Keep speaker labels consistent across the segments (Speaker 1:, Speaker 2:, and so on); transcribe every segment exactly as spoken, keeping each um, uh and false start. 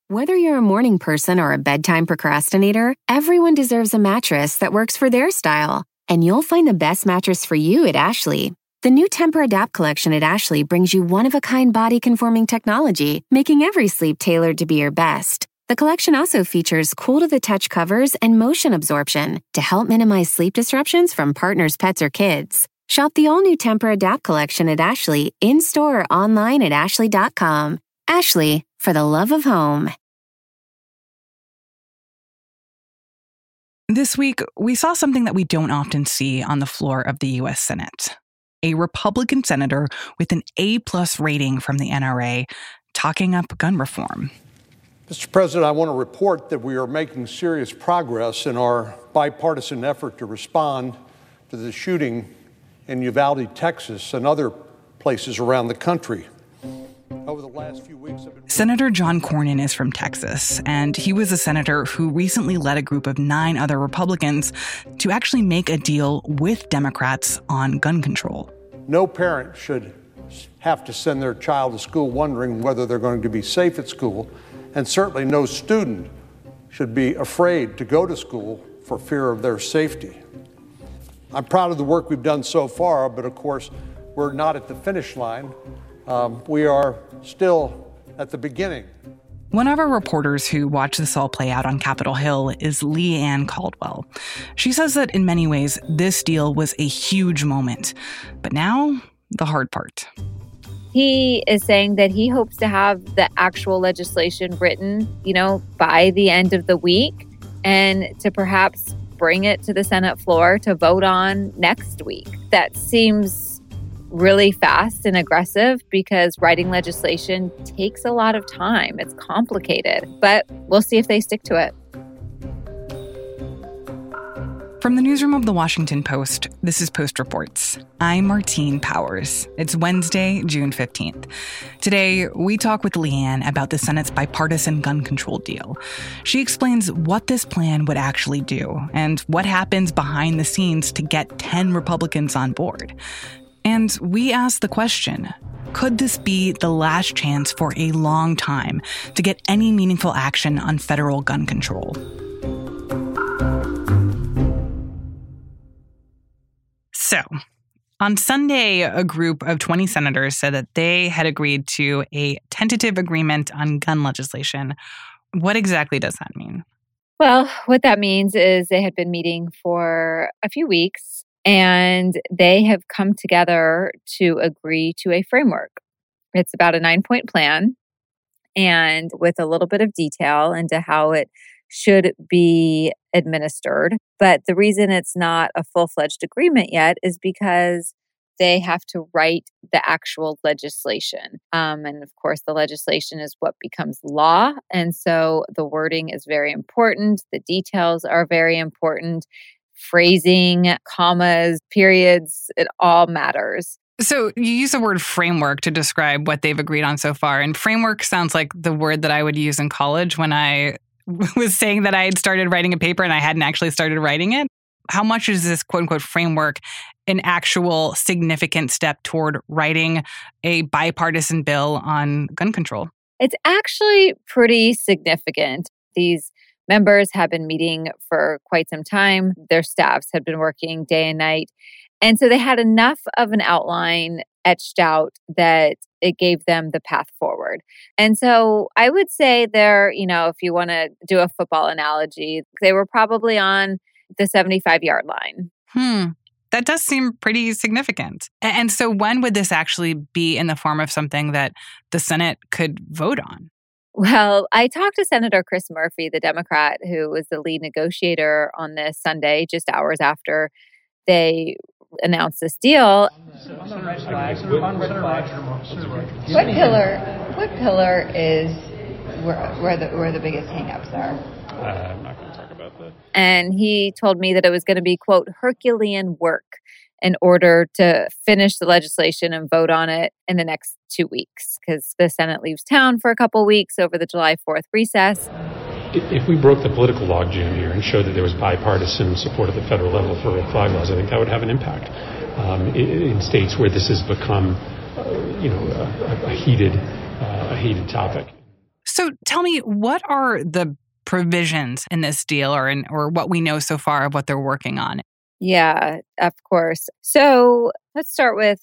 Speaker 1: Whether you're a morning person or a bedtime procrastinator, everyone deserves a mattress that works for their style. And you'll find the best mattress for you at Ashley. The new Tempur-Adapt collection at Ashley brings you one-of-a-kind body-conforming technology, making every sleep tailored to be your best. The collection also features cool-to-the-touch covers and motion absorption to help minimize sleep disruptions from partners, pets, or kids. Shop the all-new Tempur-Adapt collection at Ashley, in-store or online at ashley dot com. Ashley, for the love of home.
Speaker 2: This week, we saw something that we don't often see on the floor of the U S Senate. A Republican senator with an A-plus rating from the N R A talking up gun reform.
Speaker 3: Mister President, I want to report that we are making serious progress in our bipartisan effort to respond to the shooting in Uvalde, Texas, and other places around the country. Over the last few weeks, I've been...
Speaker 2: Senator John Cornyn is from Texas, and he was a senator who recently led a group of nine other Republicans to actually make a deal with Democrats on gun control.
Speaker 3: No parent should have to send their child to school wondering whether they're going to be safe at school, and certainly no student should be afraid to go to school for fear of their safety. I'm proud of the work we've done so far, but of course, we're not at the finish line. Um, we are still at the beginning.
Speaker 2: One of our reporters who watched this all play out on Capitol Hill is Leigh Ann Caldwell. She says that in many ways, this deal was a huge moment. But now, the hard part.
Speaker 4: He is saying that he hopes to have the actual legislation written, you know, by the end of the week, and to perhaps bring it to the Senate floor to vote on next week. That seems really fast and aggressive because writing legislation takes a lot of time. It's complicated, but we'll see if they stick to it.
Speaker 2: From the newsroom of The Washington Post, this is Post Reports. I'm Martine Powers. It's Wednesday, June fifteenth. Today, we talk with Leigh Ann about the Senate's bipartisan gun control deal. She explains what this plan would actually do and what happens behind the scenes to get ten Republicans on board. And we ask the question, could this be the last chance for a long time to get any meaningful action on federal gun control? So, on Sunday, a group of twenty senators said that they had agreed to a tentative agreement on gun legislation. What exactly does that mean?
Speaker 4: Well, what that means is they had been meeting for a few weeks, and they have come together to agree to a framework. It's about a nine-point plan, and with a little bit of detail into how it should be administered. But the reason it's not a full-fledged agreement yet is because they have to write the actual legislation. Um, and of course, the legislation is what becomes law. And so the wording is very important. The details are very important. Phrasing, commas, periods, it all matters.
Speaker 2: So you use the word framework to describe what they've agreed on so far. And framework sounds like the word that I would use in college when I was saying that I had started writing a paper and I hadn't actually started writing it. How much is this quote-unquote framework an actual significant step toward writing a bipartisan bill on gun control?
Speaker 4: It's actually pretty significant. These members have been meeting for quite some time. Their staffs have been working day and night. And so they had enough of an outline etched out that it gave them the path forward. And so I would say they're, you know, if you want to do a football analogy, they were probably on the seventy-five-yard line.
Speaker 2: Hmm. That does seem pretty significant. And so when would this actually be in the form of something that the Senate could vote on?
Speaker 4: Well, I talked to Senator Chris Murphy, the Democrat, who was the lead negotiator on this Sunday, just hours after they announced this deal.
Speaker 5: On the red flag, on red flag. What pillar? What pillar is where, where the where the biggest hangups are?
Speaker 6: Uh, I'm not going to talk about that.
Speaker 4: And he told me that it was going to be, quote, Herculean work in order to finish the legislation and vote on it in the next two weeks because the Senate leaves town for a couple weeks over the July fourth recess.
Speaker 6: If we broke the political logjam here and showed that there was bipartisan support at the federal level for red flag laws, I think that would have an impact um, in, in states where this has become, uh, you know, a, a heated, uh, a heated topic.
Speaker 2: So tell me, what are the provisions in this deal or in, or what we know so far of what they're working on?
Speaker 4: Yeah, of course. So let's start with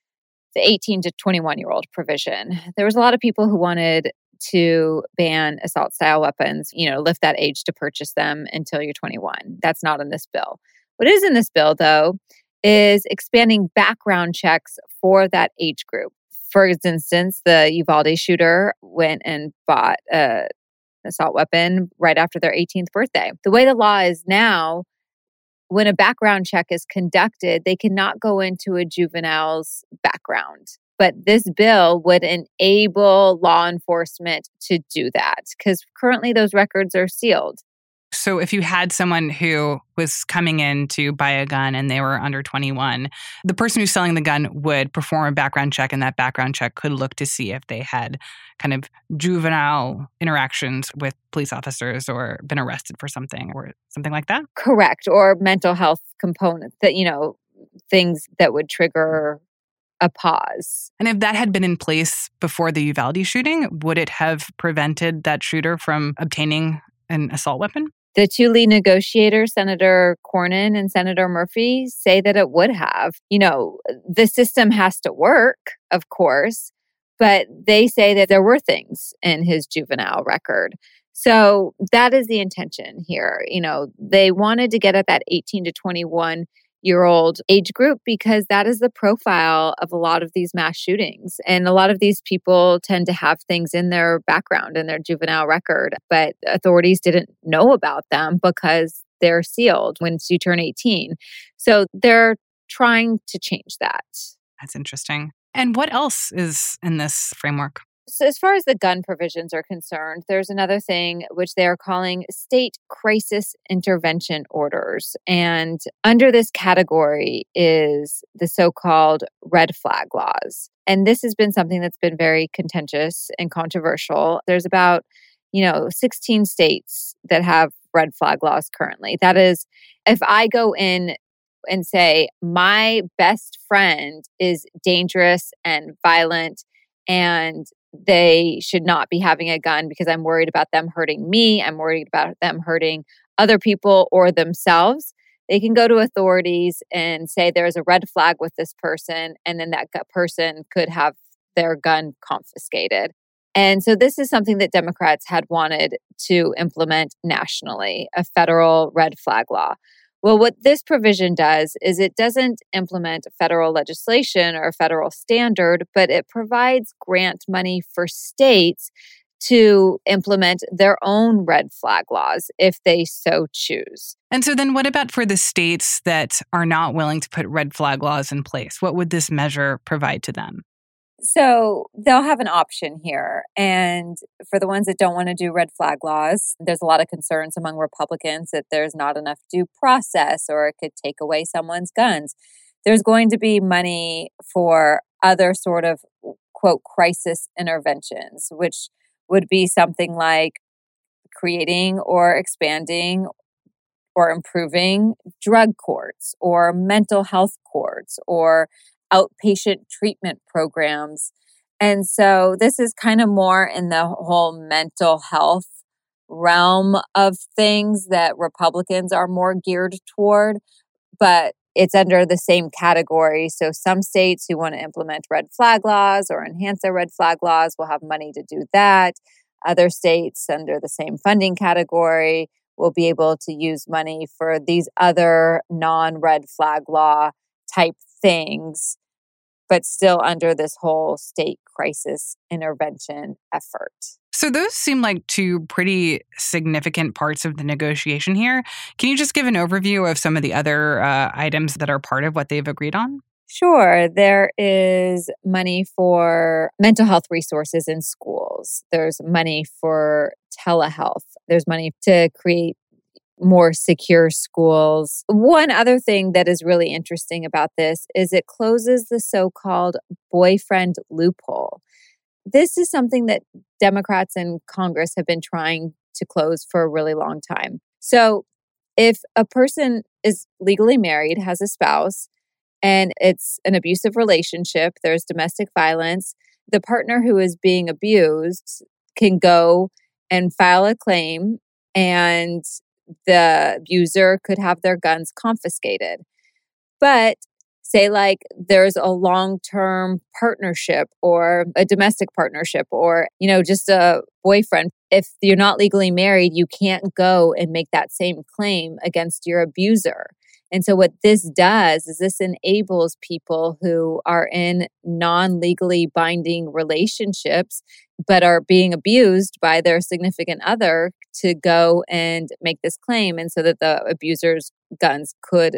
Speaker 4: the eighteen to twenty-one-year-old provision. There was a lot of people who wanted to ban assault-style weapons, you know, lift that age to purchase them until you're twenty-one. That's not in this bill. What is in this bill, though, is expanding background checks for that age group. For instance, the Uvalde shooter went and bought a assault weapon right after their eighteenth birthday. The way the law is now, when a background check is conducted, they cannot go into a juvenile's background. But this bill would enable law enforcement to do that because currently those records are sealed.
Speaker 2: So if you had someone who was coming in to buy a gun and they were under twenty-one, the person who's selling the gun would perform a background check, and that background check could look to see if they had kind of juvenile interactions with police officers or been arrested for something or something like that?
Speaker 4: Correct. Or mental health components that, you know, things that would trigger a pause.
Speaker 2: And if that had been in place before the Uvalde shooting, would it have prevented that shooter from obtaining an assault weapon?
Speaker 4: The two lead negotiators, Senator Cornyn and Senator Murphy, say that it would have. You know, the system has to work, of course, but they say that there were things in his juvenile record. So that is the intention here. You know, they wanted to get at that eighteen to twenty-one year old age group because that is the profile of a lot of these mass shootings. And a lot of these people tend to have things in their background, in their juvenile record, but authorities didn't know about them because they're sealed once you turn eighteen. So they're trying to change that.
Speaker 2: That's interesting. And what else is in this framework?
Speaker 4: So as far as the gun provisions are concerned, there's another thing which they are calling state crisis intervention orders. And under this category is the so-called red flag laws. And this has been something that's been very contentious and controversial. There's about, you know, sixteen states that have red flag laws currently. That is, if I go in and say, my best friend is dangerous and violent and they should not be having a gun because I'm worried about them hurting me. I'm worried about them hurting other people or themselves. They can go to authorities and say there's a red flag with this person, and then that person could have their gun confiscated. And so this is something that Democrats had wanted to implement nationally, a federal red flag law. Well, what this provision does is it doesn't implement federal legislation or a federal standard, but it provides grant money for states to implement their own red flag laws if they so choose.
Speaker 2: And so then what about for the states that are not willing to put red flag laws in place? What would this measure provide to them?
Speaker 4: So they'll have an option here. And for the ones that don't want to do red flag laws, there's a lot of concerns among Republicans that there's not enough due process or it could take away someone's guns. There's going to be money for other sort of, quote, crisis interventions, which would be something like creating or expanding or improving drug courts or mental health courts or outpatient treatment programs. And so this is kind of more in the whole mental health realm of things that Republicans are more geared toward, but it's under the same category. So some states who want to implement red flag laws or enhance their red flag laws will have money to do that. Other states under the same funding category will be able to use money for these other non-red flag law type things, but still under this whole state crisis intervention effort.
Speaker 2: So those seem like two pretty significant parts of the negotiation here. Can you just give an overview of some of the other uh, items that are part of what they've agreed on?
Speaker 4: Sure. There is money for mental health resources in schools. There's money for telehealth. There's money to create more secure schools. One other thing that is really interesting about this is it closes the so-called boyfriend loophole. This is something that Democrats in Congress have been trying to close for a really long time. So if a person is legally married, has a spouse, and it's an abusive relationship, there's domestic violence, the partner who is being abused, can go and file a claim, and the abuser could have their guns confiscated. But say like there's a long-term partnership or a domestic partnership or, you know, just a boyfriend. If you're not legally married, you can't go and make that same claim against your abuser. And so what this does is this enables people who are in non-legally binding relationships but are being abused by their significant other to go and make this claim, and so that the abuser's guns could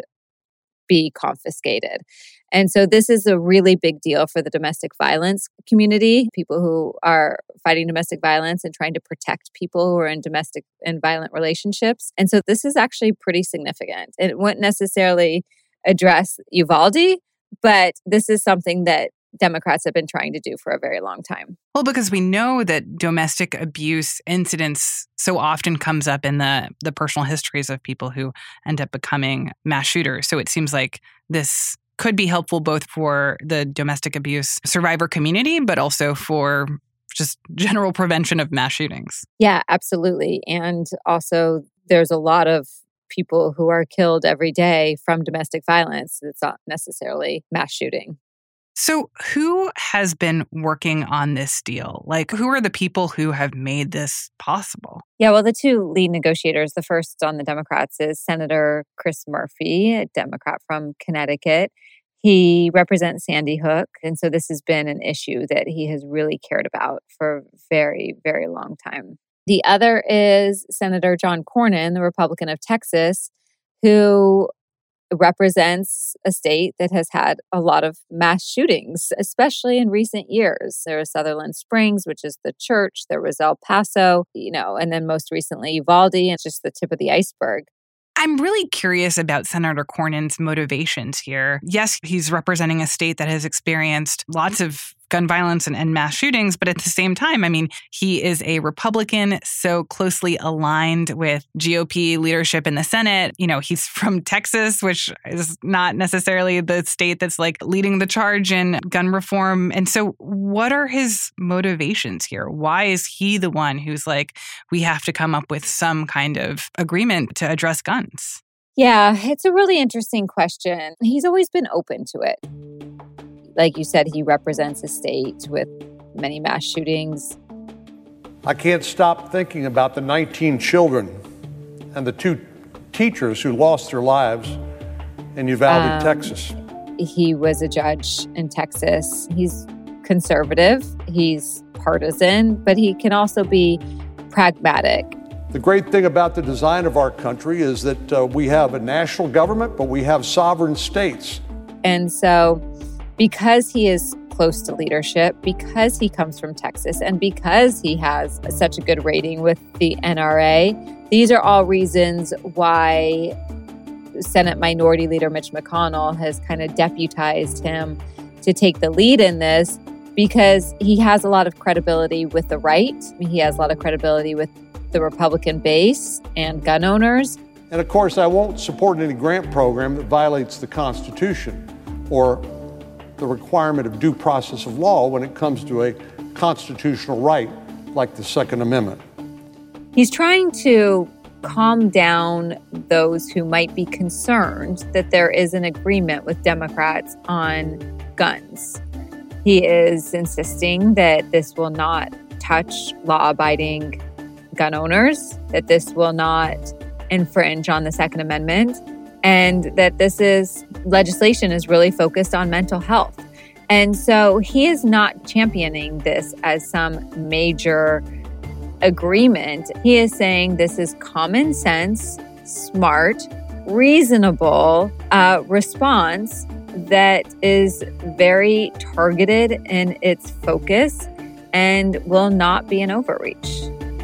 Speaker 4: be confiscated. And so this is a really big deal for the domestic violence community, people who are fighting domestic violence and trying to protect people who are in domestic and violent relationships. And so this is actually pretty significant. It wouldn't necessarily address Uvalde, but this is something that Democrats have been trying to do for a very long time.
Speaker 2: Well, because we know that domestic abuse incidents so often comes up in the, the personal histories of people who end up becoming mass shooters. So it seems like this could be helpful both for the domestic abuse survivor community, but also for just general prevention of mass shootings.
Speaker 4: Yeah, absolutely. And also there's a lot of people who are killed every day from domestic violence. It's not necessarily mass shooting.
Speaker 2: So who has been working on this deal? Like, who are the people who have made this possible?
Speaker 4: Yeah, well, the two lead negotiators, the first on the Democrats is Senator Chris Murphy, a Democrat from Connecticut. He represents Sandy Hook. And so this has been an issue that he has really cared about for a very, very long time. The other is Senator John Cornyn, the Republican of Texas, who represents a state that has had a lot of mass shootings, especially in recent years. There was Sutherland Springs, which is the church. There was El Paso, you know, and then most recently Uvalde, and just the tip of the iceberg.
Speaker 2: I'm really curious about Senator Cornyn's motivations here. Yes, he's representing a state that has experienced lots of gun violence and, and mass shootings, but at the same time, I mean, he is a Republican, so closely aligned with G O P leadership in the Senate. You know, he's from Texas, which is not necessarily the state that's like leading the charge in gun reform. And so what are his motivations here? Why is he the one who's like, we have to come up with some kind of agreement to address guns?
Speaker 4: Yeah, it's a really interesting question. He's always been open to it. Like you said, he represents a state with many mass shootings.
Speaker 3: I can't stop thinking about the nineteen children and the two teachers who lost their lives in Uvalde, um, Texas.
Speaker 4: He was a judge in Texas. He's conservative, he's partisan, but he can also be pragmatic.
Speaker 3: The great thing about the design of our country is that uh, we have a national government, but we have sovereign states.
Speaker 4: And so because he is close to leadership, because he comes from Texas, and because he has such a good rating with the N R A, these are all reasons why Senate Minority Leader Mitch McConnell has kind of deputized him to take the lead in this, because he has a lot of credibility with the right. He has a lot of credibility with the Republican base and gun owners.
Speaker 3: And of course, I won't support any grant program that violates the Constitution or the requirement of due process of law when it comes to a constitutional right like the Second Amendment.
Speaker 4: He's trying to calm down those who might be concerned that there is an agreement with Democrats on guns. He is insisting that this will not touch law-abiding gun owners, that this will not infringe on the Second Amendment, and that this is legislation is really focused on mental health. And so he is not championing this as some major agreement. He is saying this is common sense, smart, reasonable uh, response that is very targeted in its focus and will not be an overreach.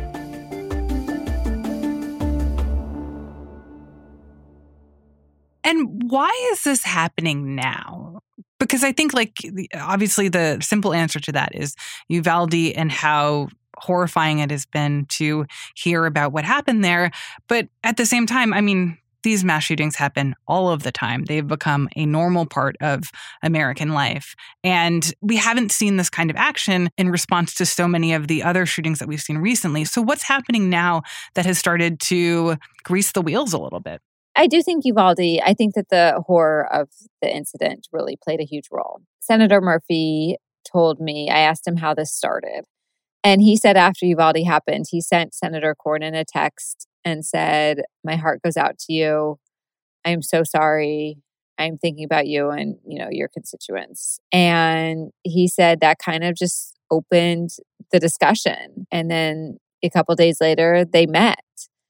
Speaker 2: And why is this happening now? Because I think, like, obviously the simple answer to that is Uvalde and how horrifying it has been to hear about what happened there. But at the same time, I mean, these mass shootings happen all of the time. They've become a normal part of American life. And we haven't seen this kind of action in response to so many of the other shootings that we've seen recently. So what's happening now that has started to grease the wheels a little bit?
Speaker 4: I do think Uvalde, I think that the horror of the incident really played a huge role. Senator Murphy told me, I asked him how this started. And he said after Uvalde happened, he sent Senator Cornyn a text and said, my heart goes out to you. I'm so sorry. I'm thinking about you and, you know, your constituents. And he said that kind of just opened the discussion. And then a couple days later, they met.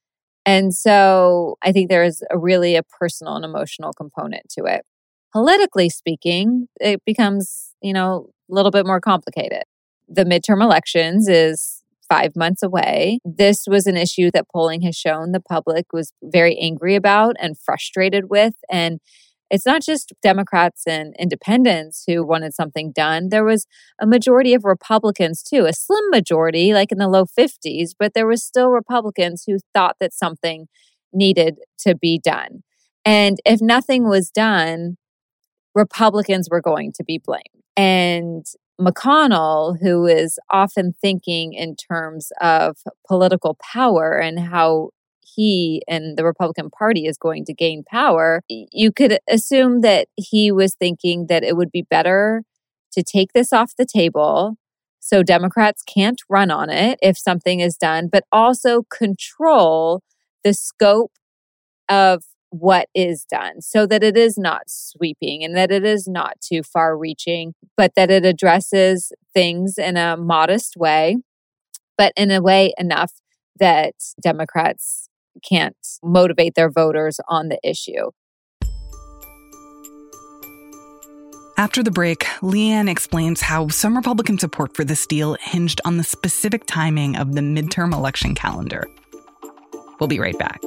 Speaker 4: And so I think there is a really a personal and emotional component to it. Politically speaking, it becomes, you know, a little bit more complicated. The midterm elections is five months away. This was an issue that polling has shown the public was very angry about and frustrated with. And it's not just Democrats and independents who wanted something done. There was a majority of Republicans too, a slim majority, like in the low fifties, but there was still Republicans who thought that something needed to be done. And if nothing was done, Republicans were going to be blamed. And McConnell, who is often thinking in terms of political power and how he and the Republican Party is going to gain power, you could assume that he was thinking that it would be better to take this off the table so Democrats can't run on it if something is done, but also control the scope of what is done so that it is not sweeping and that it is not too far reaching, but that it addresses things in a modest way, but in a way enough that Democrats can't motivate their voters on the issue.
Speaker 2: After the break, Leanne explains how some Republican support for this deal hinged on the specific timing of the midterm election calendar. We'll be right back.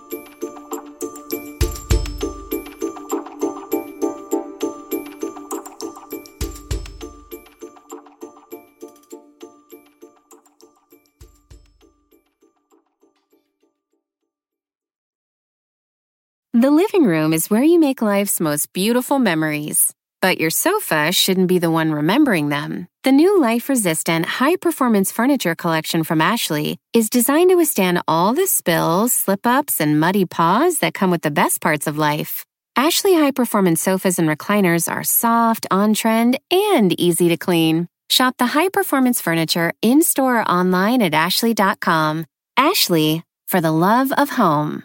Speaker 1: The living room is where you make life's most beautiful memories. But your sofa shouldn't be the one remembering them. The new life-resistant, high-performance furniture collection from Ashley is designed to withstand all the spills, slip-ups, and muddy paws that come with the best parts of life. Ashley high-performance sofas and recliners are soft, on-trend, and easy to clean. Shop the high-performance furniture in-store or online at ashley dot com. Ashley, for the love of home.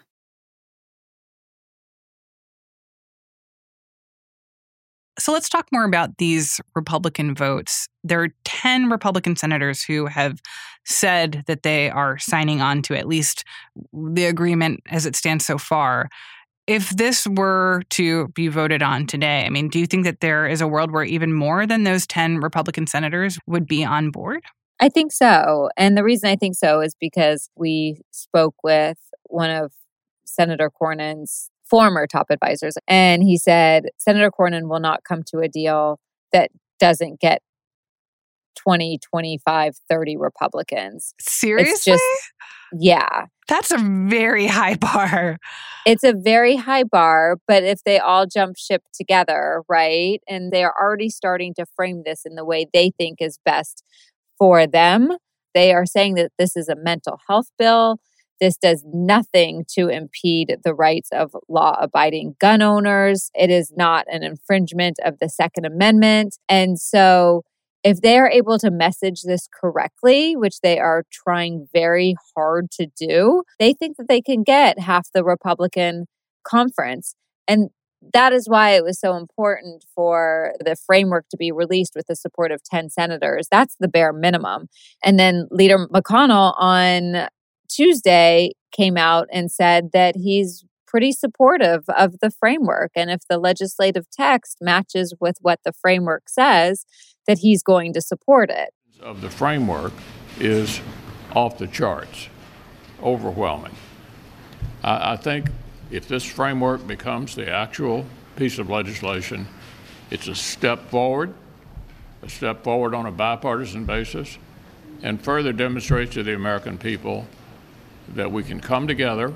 Speaker 2: So let's talk more about these Republican votes. There are ten Republican senators who have said that they are signing on to at least the agreement as it stands so far. If this were to be voted on today, I mean, do you think that there is a world where even more than those ten Republican senators would be on board?
Speaker 4: I think so. And the reason I think so is because we spoke with one of Senator Cornyn's former top advisors. And he said, Senator Cornyn will not come to a deal that doesn't get twenty, twenty-five, thirty Republicans.
Speaker 2: Seriously?
Speaker 4: It's just, yeah.
Speaker 2: That's a very high bar.
Speaker 4: It's a very high bar, but if they all jump ship together, right? And they are already starting to frame this in the way they think is best for them. They are saying that this is a mental health bill. This does nothing to impede the rights of law-abiding gun owners. It is not an infringement of the Second Amendment. And so if they are able to message this correctly, which they are trying very hard to do, they think that they can get half the Republican conference. And that is why it was so important for the framework to be released with the support of ten senators. That's the bare minimum. And then Leader McConnell on Tuesday came out and said that he's pretty supportive of the framework. And if the legislative text matches with what the framework says, that he's going to support it.
Speaker 7: Of the framework is off the charts, overwhelming. I, I think if this framework becomes the actual piece of legislation, it's a step forward, a step forward on a bipartisan basis, and further demonstrates to the American people that we can come together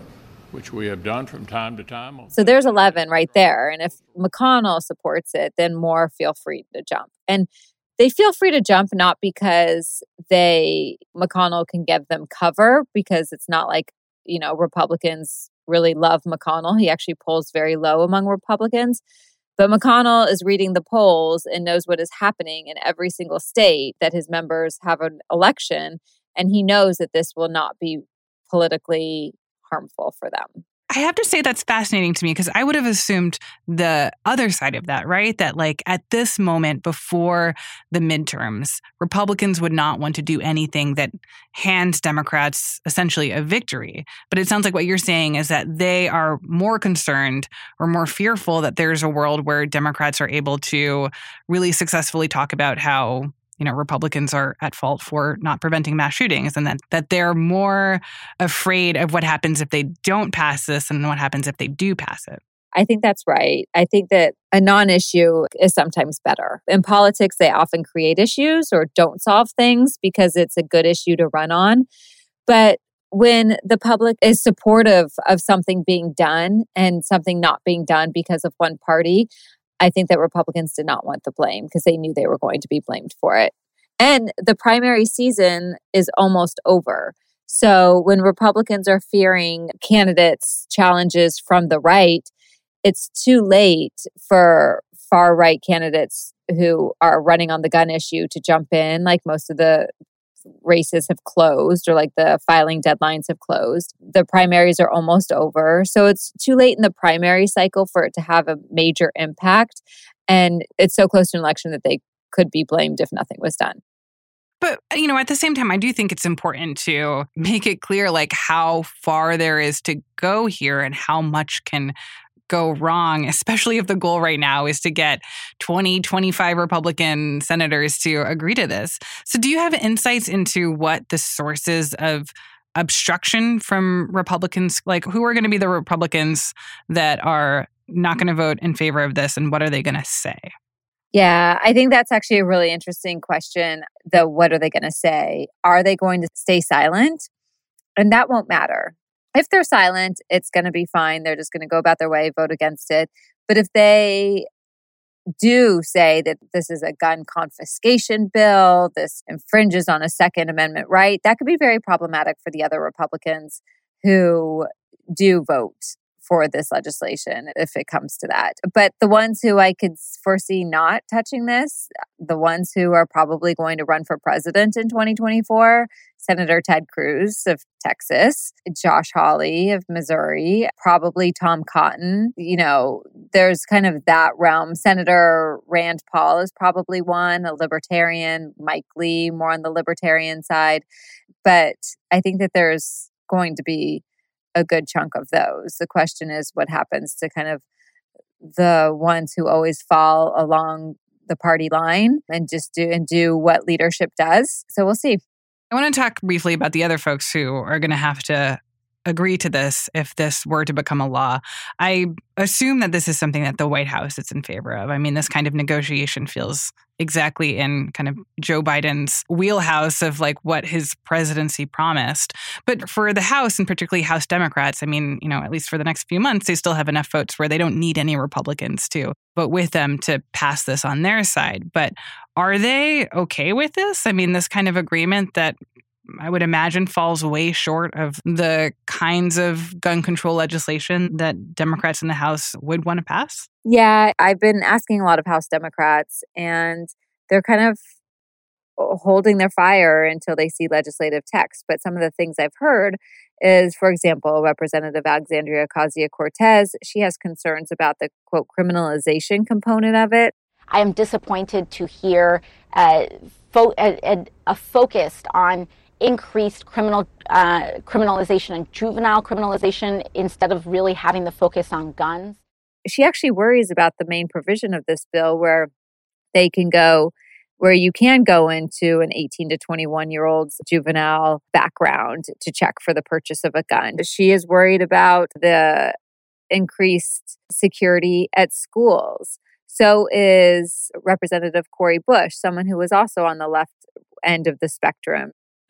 Speaker 7: which we have done from time to time.
Speaker 4: So there's eleven right there. And if McConnell supports it, then more feel free to jump. And they feel free to jump not because they McConnell can give them cover, because it's not like, you know, Republicans really love McConnell. He actually polls very low among Republicans. But McConnell is reading the polls and knows what is happening in every single state that his members have an election. And he knows that this will not be politically harmful for them.
Speaker 2: I have to say that's fascinating to me, because I would have assumed the other side of that, right? That like at this moment before the midterms, Republicans would not want to do anything that hands Democrats essentially a victory. But it sounds like what you're saying is that they are more concerned or more fearful that there's a world where Democrats are able to really successfully talk about how, you know, Republicans are at fault for not preventing mass shootings, and that, that they're more afraid of what happens if they don't pass this and what happens if they do pass it.
Speaker 4: I think that's right. I think that a non-issue is sometimes better. In politics, they often create issues or don't solve things because it's a good issue to run on. But when the public is supportive of something being done and something not being done because of one party, I think that Republicans did not want the blame because they knew they were going to be blamed for it. And the primary season is almost over. So when Republicans are fearing candidates' challenges from the right, it's too late for far-right candidates who are running on the gun issue to jump in. Like most of the races have closed, or like the filing deadlines have closed. The primaries are almost over. So it's too late in the primary cycle for it to have a major impact. And it's so close to an election that they could be blamed if nothing was done.
Speaker 2: But, you know, at the same time, I do think it's important to make it clear, like, how far there is to go here and how much can go wrong, especially if the goal right now is to get twenty, twenty-five Republican senators to agree to this. So do you have insights into what the sources of obstruction from Republicans, like who are going to be the Republicans that are not going to vote in favor of this, and what are they going to say?
Speaker 4: Yeah, I think that's actually a really interesting question. The what are they going to say? Are they going to stay silent? And that won't matter. If they're silent, it's going to be fine. They're just going to go about their way, vote against it. But if they do say that this is a gun confiscation bill, this infringes on a Second Amendment right, that could be very problematic for the other Republicans who do vote for this legislation if it comes to that. But the ones who I could foresee not touching this, the ones who are probably going to run for president in twenty twenty-four, Senator Ted Cruz of Texas, Josh Hawley of Missouri, probably Tom Cotton. You know, there's kind of that realm. Senator Rand Paul is probably one, a libertarian, Mike Lee, more on the libertarian side. But I think that there's going to be a good chunk of those. The question is what happens to kind of the ones who always fall along the party line and just do and do what leadership does. So we'll see.
Speaker 2: I want to talk briefly about the other folks who are going to have to agree to this if this were to become a law. I assume that this is something that the White House is in favor of. I mean, this kind of negotiation feels exactly in kind of Joe Biden's wheelhouse of like what his presidency promised. But for the House, and particularly House Democrats, I mean, you know, at least for the next few months, they still have enough votes where they don't need any Republicans to vote with them to pass this on their side. But are they okay with this? I mean, this kind of agreement that I would imagine falls way short of the kinds of gun control legislation that Democrats in the House would want to pass?
Speaker 4: Yeah, I've been asking a lot of House Democrats, and they're kind of holding their fire until they see legislative text. But some of the things I've heard is, for example, Representative Alexandria Ocasio-Cortez, she has concerns about the, quote, criminalization component of it.
Speaker 8: I am disappointed to hear uh, fo- a, a, a focused on increased criminal uh, criminalization and juvenile criminalization instead of really having the focus on guns.
Speaker 4: She actually worries about the main provision of this bill where they can go, where you can go into an eighteen to twenty-one year old's juvenile background to check for the purchase of a gun. She is worried about the increased security at schools. So is Representative Cori Bush, someone who was also on the left end of the spectrum.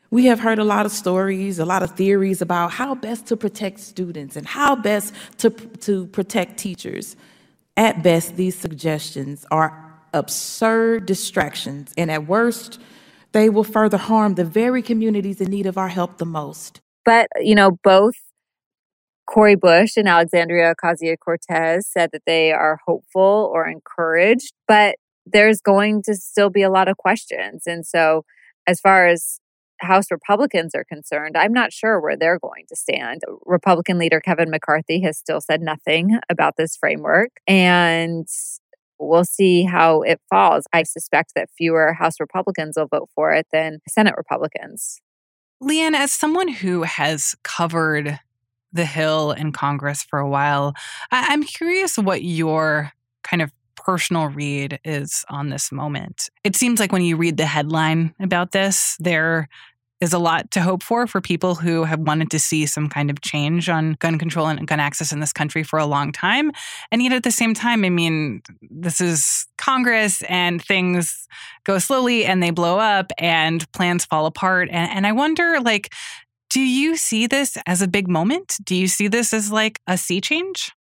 Speaker 9: We have heard a lot of stories, a lot of theories about how best to protect students and how best to, to protect teachers. At best, these suggestions are absurd distractions, and at worst, they will further harm the very communities in need of our help the most.
Speaker 4: But, you know, both Cori Bush and Alexandria Ocasio-Cortez said that they are hopeful or encouraged, but there's going to still be a lot of questions. And so as far as House Republicans are concerned, I'm not sure where they're going to stand. Republican leader Kevin McCarthy has still said nothing about this framework, and we'll see how it falls. I suspect that fewer House Republicans will vote for it than Senate Republicans.
Speaker 2: Leanne, as someone who has covered the Hill in Congress for a while, I- I'm curious what your kind of personal read is on this moment. It seems like when you read the headline about this, there is a lot to hope for for people who have wanted to see some kind of change on gun control and gun access in this country for a long time. And yet at the same time, I mean, this is Congress and things go slowly and they blow up and plans fall apart. And, and I wonder, like, do you see this as a big moment? Do you see this as like a sea change?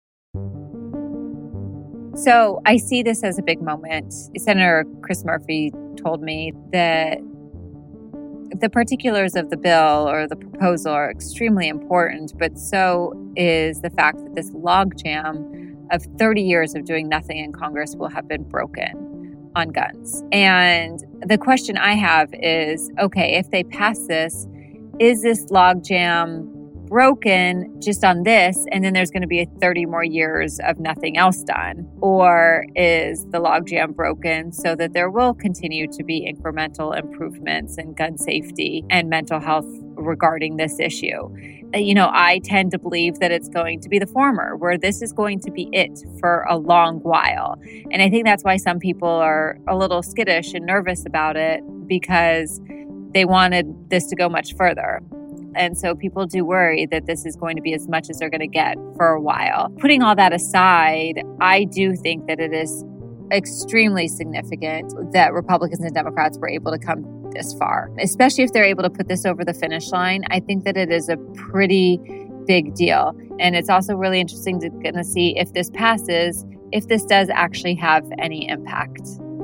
Speaker 4: So I see this as a big moment. Senator Chris Murphy told me that the particulars of the bill or the proposal are extremely important, but so is the fact that this logjam of thirty years of doing nothing in Congress will have been broken on guns. And the question I have is, okay, if they pass this, is this logjam broken just on this, and then there's going to be thirty more years of nothing else done? Or is the logjam broken so that there will continue to be incremental improvements in gun safety and mental health regarding this issue? You know, I tend to believe that it's going to be the former, where this is going to be it for a long while. And I think that's why some people are a little skittish and nervous about it, because they wanted this to go much further. And so people do worry that this is going to be as much as they're going to get for a while. Putting all that aside, I do think that it is extremely significant that Republicans and Democrats were able to come this far, especially if they're able to put this over the finish line. I think that it is a pretty big deal. And it's also really interesting to kind of see if this passes, if this does actually have any impact.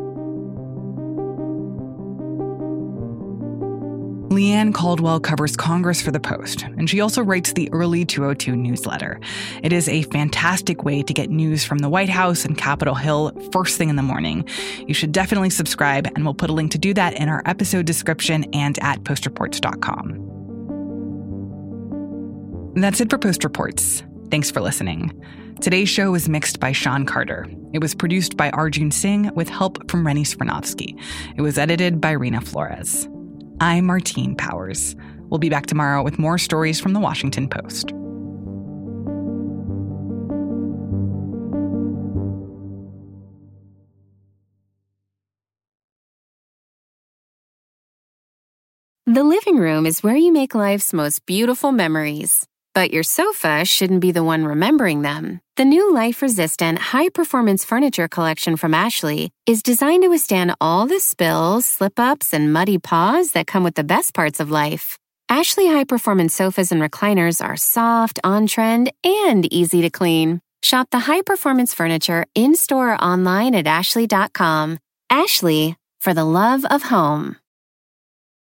Speaker 2: Leanne Caldwell covers Congress for The Post, and she also writes the Early two oh two newsletter. It is a fantastic way to get news from the White House and Capitol Hill first thing in the morning. You should definitely subscribe, and we'll put a link to do that in our episode description and at post reports dot com. That's it for Post Reports. Thanks for listening. Today's show was mixed by Sean Carter. It was produced by Arjun Singh with help from Rennie Smirnovsky. It was edited by Rena Flores. I'm Martine Powers. We'll be back tomorrow with more stories from The Washington Post.
Speaker 1: The living room is where you make life's most beautiful memories. But your sofa shouldn't be the one remembering them. The new life-resistant, high-performance furniture collection from Ashley is designed to withstand all the spills, slip-ups, and muddy paws that come with the best parts of life. Ashley high-performance sofas and recliners are soft, on-trend, and easy to clean. Shop the high-performance furniture in-store or online at ashley dot com. Ashley, for the love of home.